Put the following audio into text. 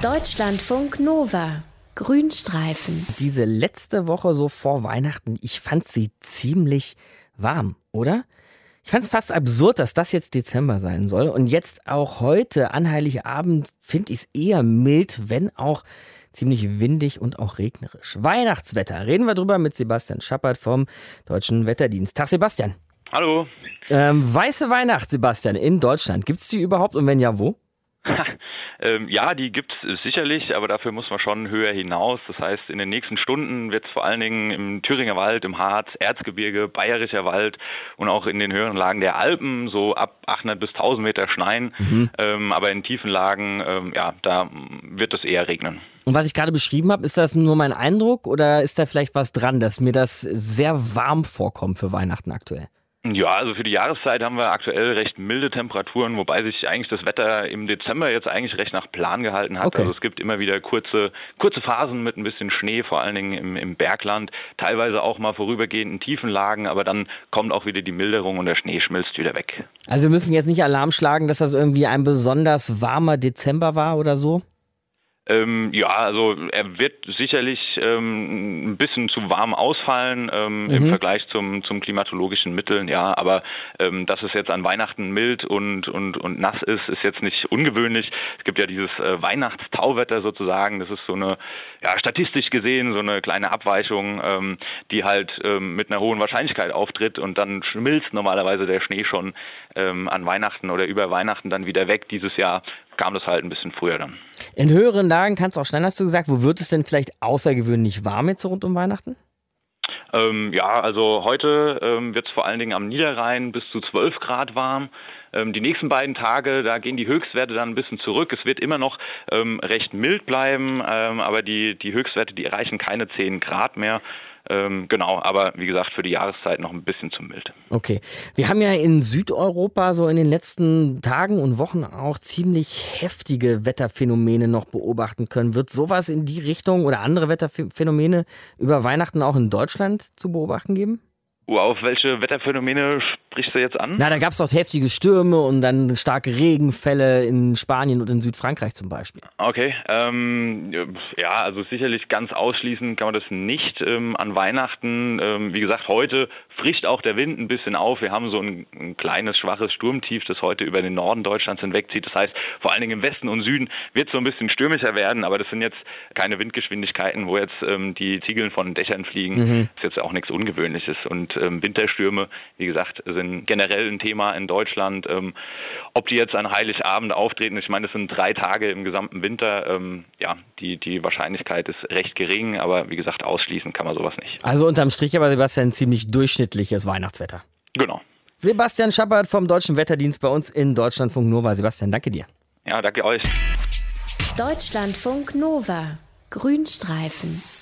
Deutschlandfunk Nova. Grünstreifen. Diese letzte Woche so vor Weihnachten, ich fand sie ziemlich warm, oder? Ich fand es fast absurd, dass das jetzt Dezember sein soll. Und jetzt auch heute, an Heiligabend, finde ich es eher mild, wenn auch ziemlich windig und auch regnerisch. Weihnachtswetter, reden wir drüber mit Sebastian Schappert vom Deutschen Wetterdienst. Tag, Sebastian. Hallo. Weiße Weihnacht, Sebastian, in Deutschland. Gibt es die überhaupt und wenn ja, wo? Ja, die gibt es sicherlich, aber dafür muss man schon höher hinaus. Das heißt, in den nächsten Stunden wird es vor allen Dingen im Thüringer Wald, im Harz, Erzgebirge, Bayerischer Wald und auch in den höheren Lagen der Alpen so ab 800 bis 1000 Meter schneien. Aber in tiefen Lagen, da wird es eher regnen. Und was ich gerade beschrieben habe, ist das nur mein Eindruck oder ist da vielleicht was dran, dass mir das sehr warm vorkommt für Weihnachten aktuell? Ja, also für die Jahreszeit haben wir aktuell recht milde Temperaturen, wobei sich eigentlich das Wetter im Dezember jetzt eigentlich recht nach Plan gehalten hat. Okay. Also es gibt immer wieder kurze Phasen mit ein bisschen Schnee, vor allen Dingen im Bergland, teilweise auch mal vorübergehend in tiefen Lagen, aber dann kommt auch wieder die Milderung und der Schnee schmilzt wieder weg. Also wir müssen jetzt nicht Alarm schlagen, dass das irgendwie ein besonders warmer Dezember war oder so? Also er wird sicherlich ein bisschen zu warm ausfallen im Vergleich zum klimatologischen Mitteln, ja, aber dass es jetzt an Weihnachten mild und nass ist jetzt nicht ungewöhnlich. Es gibt ja dieses Weihnachtstauwetter sozusagen, das ist so eine, statistisch gesehen so eine kleine Abweichung, die halt mit einer hohen Wahrscheinlichkeit auftritt und dann schmilzt normalerweise der Schnee schon an Weihnachten oder über Weihnachten dann wieder weg. Dieses Jahr kam das halt ein bisschen früher dann. In höheren Lagen kann es auch schneller, hast du gesagt. Wo wird es denn vielleicht außergewöhnlich warm jetzt so rund um Weihnachten? Also heute wird es vor allen Dingen am Niederrhein bis zu 12 Grad warm. Die nächsten beiden Tage, da gehen die Höchstwerte dann ein bisschen zurück. Es wird immer noch recht mild bleiben, aber die Höchstwerte, die erreichen keine 10 Grad mehr. Aber wie gesagt, für die Jahreszeit noch ein bisschen zu mild. Okay. Wir haben ja in Südeuropa so in den letzten Tagen und Wochen auch ziemlich heftige Wetterphänomene noch beobachten können. Wird sowas in die Richtung oder andere Wetterphänomene über Weihnachten auch in Deutschland zu beobachten geben? Auf welche Wetterphänomen sprichst du jetzt an? Na, da gab es doch heftige Stürme und dann starke Regenfälle in Spanien und in Südfrankreich zum Beispiel. Okay, also sicherlich ganz ausschließen kann man das nicht an Weihnachten. Wie gesagt, heute frischt auch der Wind ein bisschen auf. Wir haben so ein kleines, schwaches Sturmtief, das heute über den Norden Deutschlands hinwegzieht. Das heißt, vor allen Dingen im Westen und Süden wird es so ein bisschen stürmischer werden, aber das sind jetzt keine Windgeschwindigkeiten, wo jetzt die Ziegeln von Dächern fliegen. Das ist jetzt auch nichts Ungewöhnliches. Und Winterstürme, wie gesagt, sind generell ein Thema in Deutschland. Ob die jetzt an Heiligabend auftreten, ich meine, es sind 3 Tage im gesamten Winter. Die Wahrscheinlichkeit ist recht gering, aber wie gesagt, ausschließen kann man sowas nicht. Also unterm Strich aber, Sebastian, ziemlich durchschnittliches Weihnachtswetter. Genau. Sebastian Schappert vom Deutschen Wetterdienst bei uns in Deutschlandfunk Nova. Sebastian, danke dir. Ja, danke euch. Deutschlandfunk Nova. Grünstreifen.